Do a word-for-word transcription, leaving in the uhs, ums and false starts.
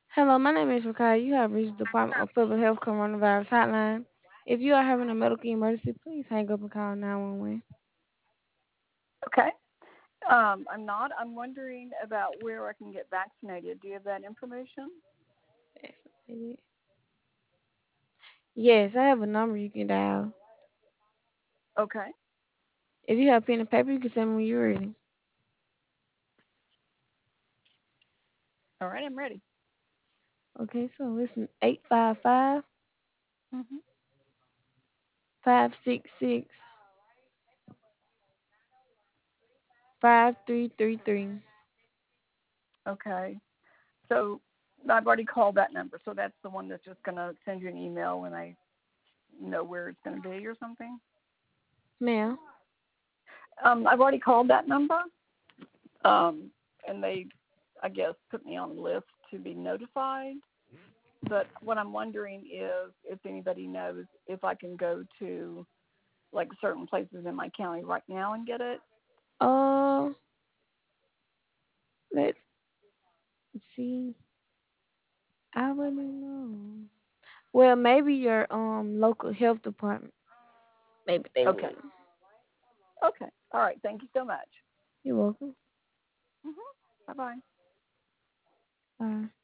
Hello, my name is Rakai. You have reached the Department of Public Health Coronavirus Hotline. If you are having a medical emergency, please hang up and call nine one one. Okay. Um, I'm not. I'm wondering about where I can get vaccinated. Do you have that information? Yes, I have a number you can dial. Okay. If you have pen and paper, you can tell me when you're ready. All right, I'm ready. Okay, so listen, eight five five, Mm-hmm. five six six, five three three three. Okay. So I've already called that number. So that's the one that's just going to send you an email when I know where it's going to be or something. Ma'am. Um, I've already called that number, um, and they, I guess, put me on the list to be notified. But what I'm wondering is if anybody knows if I can go to like certain places in my county right now and get it. Uh, let's see. I wouldn't know. Well, maybe your um local health department. Maybe they Okay. would. Okay. All right. Thank you so much. You're welcome. Mm-hmm. Bye bye. Bye.